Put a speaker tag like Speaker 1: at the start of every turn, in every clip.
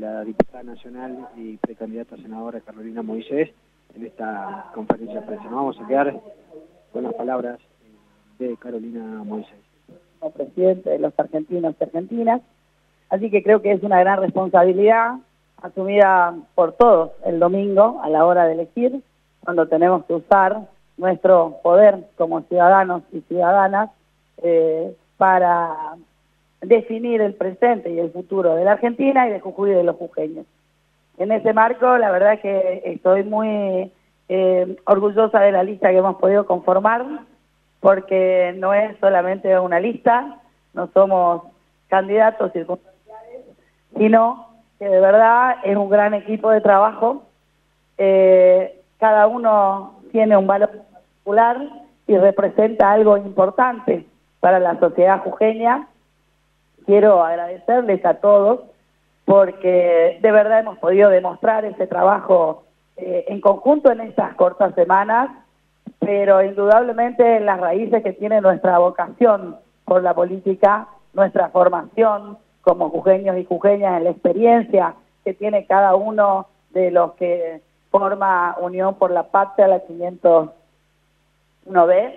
Speaker 1: la diputada nacional y precandidata a senadora Carolina Moisés en esta conferencia de prensa. Nos vamos a quedar con las palabras de Carolina Moisés.
Speaker 2: Como presidente de los argentinos y argentinas, así que creo que es una gran responsabilidad asumida por todos el domingo a la hora de elegir, cuando tenemos que usar nuestro poder como ciudadanos y ciudadanas para definir el presente y el futuro de la Argentina y de Jujuy y de los jujeños. En ese marco, la verdad es que estoy muy orgullosa de la lista que hemos podido conformar, porque no es solamente una lista, no somos candidatos circunstanciales, sino que de verdad es un gran equipo de trabajo. Cada uno tiene un valor particular y representa algo importante para la sociedad jujeña. Quiero agradecerles a todos porque de verdad hemos podido demostrar ese trabajo en conjunto en estas cortas semanas, pero indudablemente las raíces que tiene nuestra vocación por la política, nuestra formación como jujeños y jujeñas, en la experiencia que tiene cada uno de los que forma Unión por la Patria, la 501B,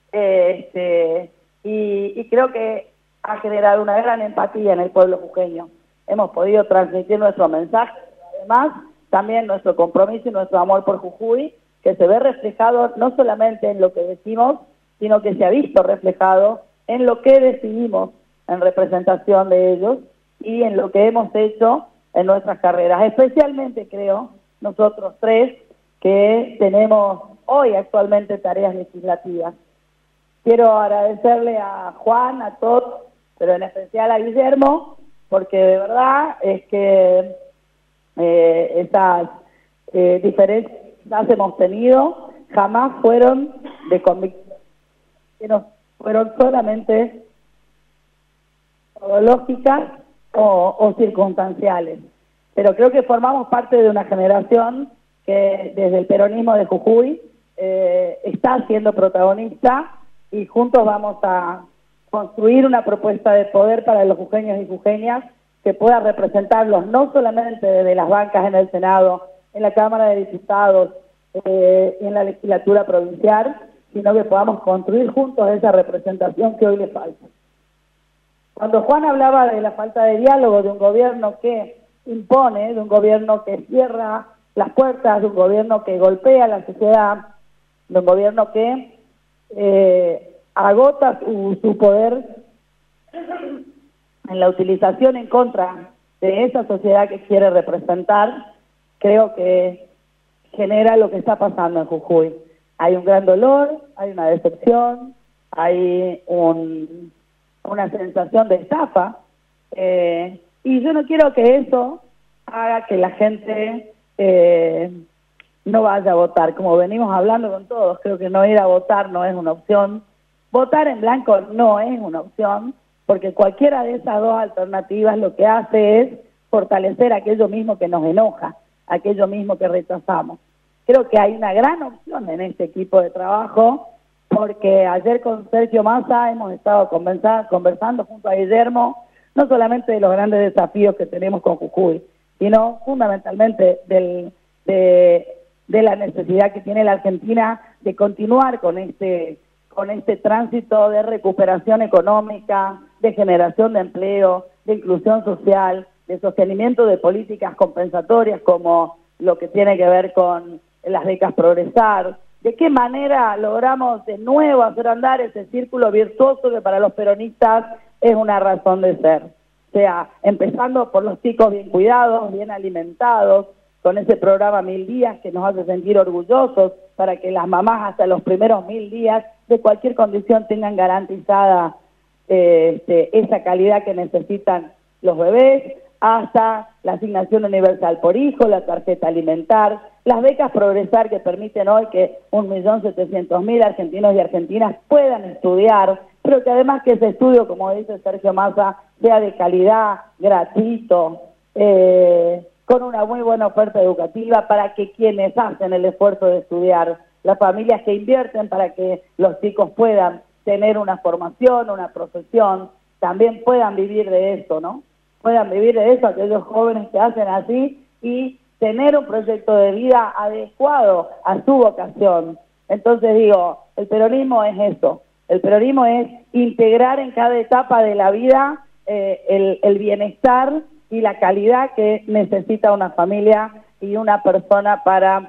Speaker 2: y creo que ha generado una gran empatía en el pueblo jujeño. Hemos podido transmitir nuestro mensaje, además también nuestro compromiso y nuestro amor por Jujuy, que se ve reflejado no solamente en lo que decimos, sino que se ha visto reflejado en lo que decidimos en representación de ellos y en lo que hemos hecho en nuestras carreras. Especialmente creo, nosotros tres, que tenemos hoy actualmente tareas legislativas. Quiero agradecerle a Juan, a todos, pero en especial a Guillermo, porque de verdad es que estas diferencias que quizás hemos tenido jamás fueron de convicción, sino fueron solamente ideológicas o circunstanciales. Pero creo que formamos parte de una generación que desde el peronismo de Jujuy está siendo protagonista y juntos vamos a construir una propuesta de poder para los jujeños y jujeñas que pueda representarlos no solamente desde las bancas en el Senado, en la Cámara de Diputados, en la legislatura provincial, sino que podamos construir juntos esa representación que hoy le falta. Cuando Juan hablaba de la falta de diálogo de un gobierno que impone, de un gobierno que cierra las puertas, de un gobierno que golpea a la sociedad, de un gobierno que agota su poder en la utilización en contra de esa sociedad que quiere representar, creo que genera lo que está pasando en Jujuy. Hay un gran dolor, hay una decepción, hay una sensación de estafa, y yo no quiero que eso haga que la gente no vaya a votar. Como venimos hablando con todos, creo que no ir a votar no es una opción. Votar en blanco no es una opción, porque cualquiera de esas dos alternativas lo que hace es fortalecer aquello mismo que nos enoja, aquello mismo que rechazamos. Creo que hay una gran opción en este equipo de trabajo, porque ayer con Sergio Massa hemos estado conversando junto a Guillermo, no solamente de los grandes desafíos que tenemos con Jujuy, sino fundamentalmente de la necesidad que tiene la Argentina de continuar con este tránsito de recuperación económica, de generación de empleo, de inclusión social, de sostenimiento de políticas compensatorias como lo que tiene que ver con las becas Progresar. ¿De qué manera logramos de nuevo hacer andar ese círculo virtuoso que para los peronistas es una razón de ser? O sea, empezando por los chicos bien cuidados, bien alimentados, con ese programa 1000 días que nos hace sentir orgullosos para que las mamás hasta los primeros 1000 días de cualquier condición tengan garantizada esa calidad que necesitan los bebés, hasta la asignación universal por hijo, la tarjeta alimentar, las becas Progresar que permiten hoy que 1.700.000 argentinos y argentinas puedan estudiar, pero que además que ese estudio, como dice Sergio Massa, sea de calidad, gratuito, con una muy buena oferta educativa para que quienes hacen el esfuerzo de estudiar, las familias que invierten para que los chicos puedan tener una formación, una profesión, también puedan vivir de esto, ¿no? puedan vivir de eso, aquellos jóvenes que hacen así, y tener un proyecto de vida adecuado a su vocación. Entonces digo, el peronismo es eso, el peronismo es integrar en cada etapa de la vida el bienestar y la calidad que necesita una familia y una persona para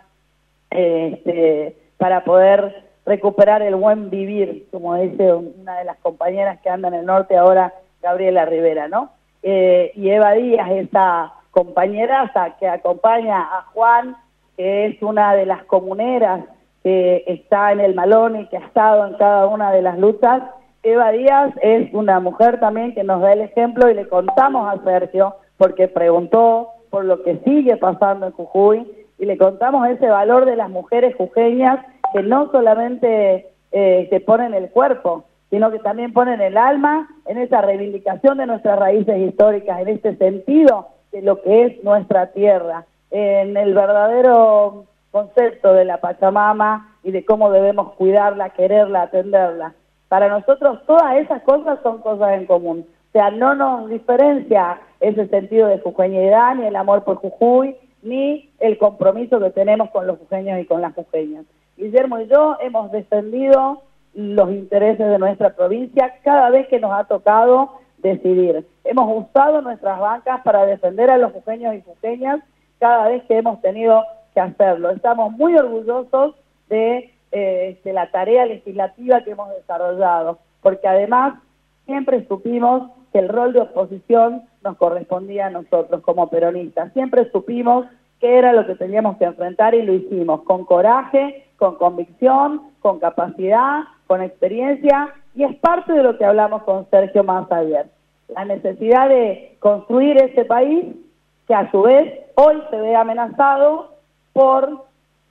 Speaker 2: poder recuperar el buen vivir, como dice una de las compañeras que anda en el norte ahora, Gabriela Rivera, ¿no? Y Eva Díaz, esa compañeraza que acompaña a Juan, que es una de las comuneras que está en el Malón y que ha estado en cada una de las luchas. Eva Díaz es una mujer también que nos da el ejemplo, y le contamos a Sergio, porque preguntó por lo que sigue pasando en Jujuy, y le contamos ese valor de las mujeres jujeñas que no solamente se ponen el cuerpo, sino que también ponen el alma en esa reivindicación de nuestras raíces históricas, en este sentido de lo que es nuestra tierra, en el verdadero concepto de la Pachamama y de cómo debemos cuidarla, quererla, atenderla. Para nosotros todas esas cosas son cosas en común. O sea, no nos diferencia ese sentido de jujeñidad, ni el amor por Jujuy, ni el compromiso que tenemos con los jujeños y con las jujeñas. Guillermo y yo hemos defendido los intereses de nuestra provincia cada vez que nos ha tocado decidir. Hemos usado nuestras bancas para defender a los jujeños y jujeñas cada vez que hemos tenido que hacerlo. Estamos muy orgullosos de la tarea legislativa que hemos desarrollado, porque además siempre supimos que el rol de oposición nos correspondía a nosotros como peronistas. Siempre supimos qué era lo que teníamos que enfrentar y lo hicimos con coraje, con convicción, con capacidad, con experiencia, y es parte de lo que hablamos con Sergio más ayer. La necesidad de construir ese país que a su vez hoy se ve amenazado por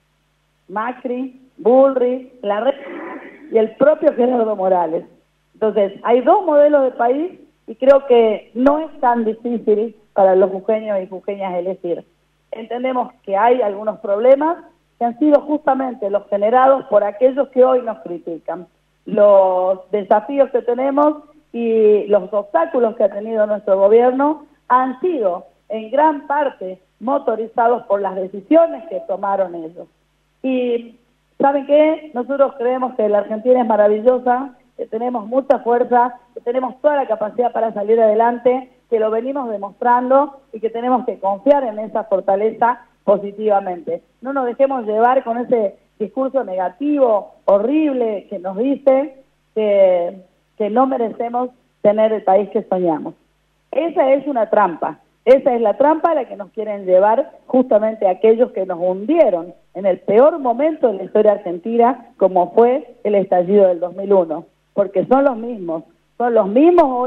Speaker 2: Macri, Bullrich, Larreta y el propio Gerardo Morales. Entonces, hay dos modelos de país y creo que no es tan difícil para los jujeños y jujeñas elegir. Entendemos que hay algunos problemas que han sido justamente los generados por aquellos que hoy nos critican. Los desafíos que tenemos y los obstáculos que ha tenido nuestro gobierno han sido en gran parte motorizados por las decisiones que tomaron ellos. Y ¿saben qué? Nosotros creemos que la Argentina es maravillosa, que tenemos mucha fuerza, que tenemos toda la capacidad para salir adelante, que lo venimos demostrando y que tenemos que confiar en esa fortaleza positivamente. No nos dejemos llevar con ese discurso negativo, horrible, que nos dice que no merecemos tener el país que soñamos. Esa es una trampa. Esa es la trampa a la que nos quieren llevar justamente aquellos que nos hundieron en el peor momento de la historia argentina, como fue el estallido del 2001. Porque son los mismos hoy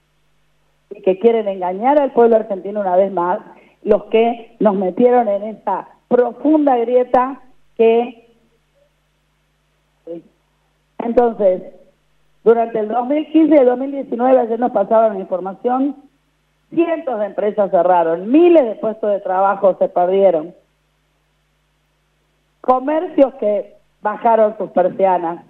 Speaker 2: que quieren engañar al pueblo argentino una vez más, los que nos metieron en esa profunda grieta que... Entonces, durante el 2015 y el 2019, ayer nos pasaban la información, cientos de empresas cerraron, miles de puestos de trabajo se perdieron, comercios que bajaron sus persianas.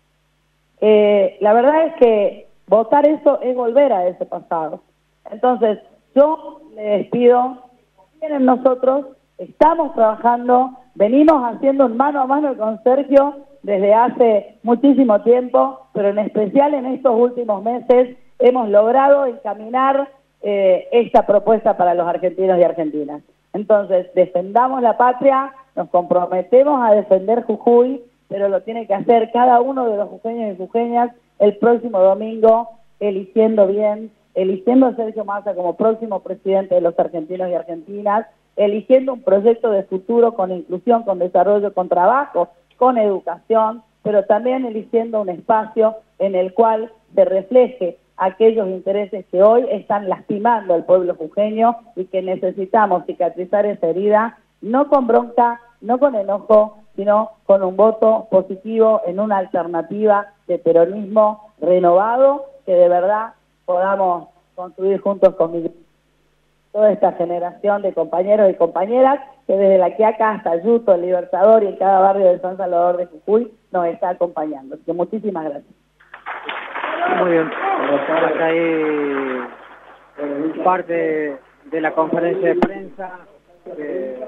Speaker 2: La verdad es que votar eso es volver a ese pasado. Entonces, yo les pido, confíen en nosotros, estamos trabajando, venimos haciendo un mano a mano con Sergio desde hace muchísimo tiempo, pero en especial en estos últimos meses hemos logrado encaminar esta propuesta para los argentinos y argentinas. Entonces, defendamos la patria, nos comprometemos a defender Jujuy, pero lo tiene que hacer cada uno de los jujeños y jujeñas el próximo domingo, eligiendo bien, eligiendo a Sergio Massa como próximo presidente de los argentinos y argentinas, eligiendo un proyecto de futuro con inclusión, con desarrollo, con trabajo, con educación, pero también eligiendo un espacio en el cual se refleje aquellos intereses que hoy están lastimando al pueblo jujeño y que necesitamos cicatrizar esa herida, no con bronca, no con enojo, sino con un voto positivo en una alternativa de peronismo renovado que de verdad podamos construir juntos con toda esta generación de compañeros y compañeras que desde La Quiaca hasta Yuto, El Libertador y en cada barrio de San Salvador de Jujuy nos está acompañando. Así que muchísimas gracias.
Speaker 1: Muy bien. Acá hay parte de la conferencia de prensa que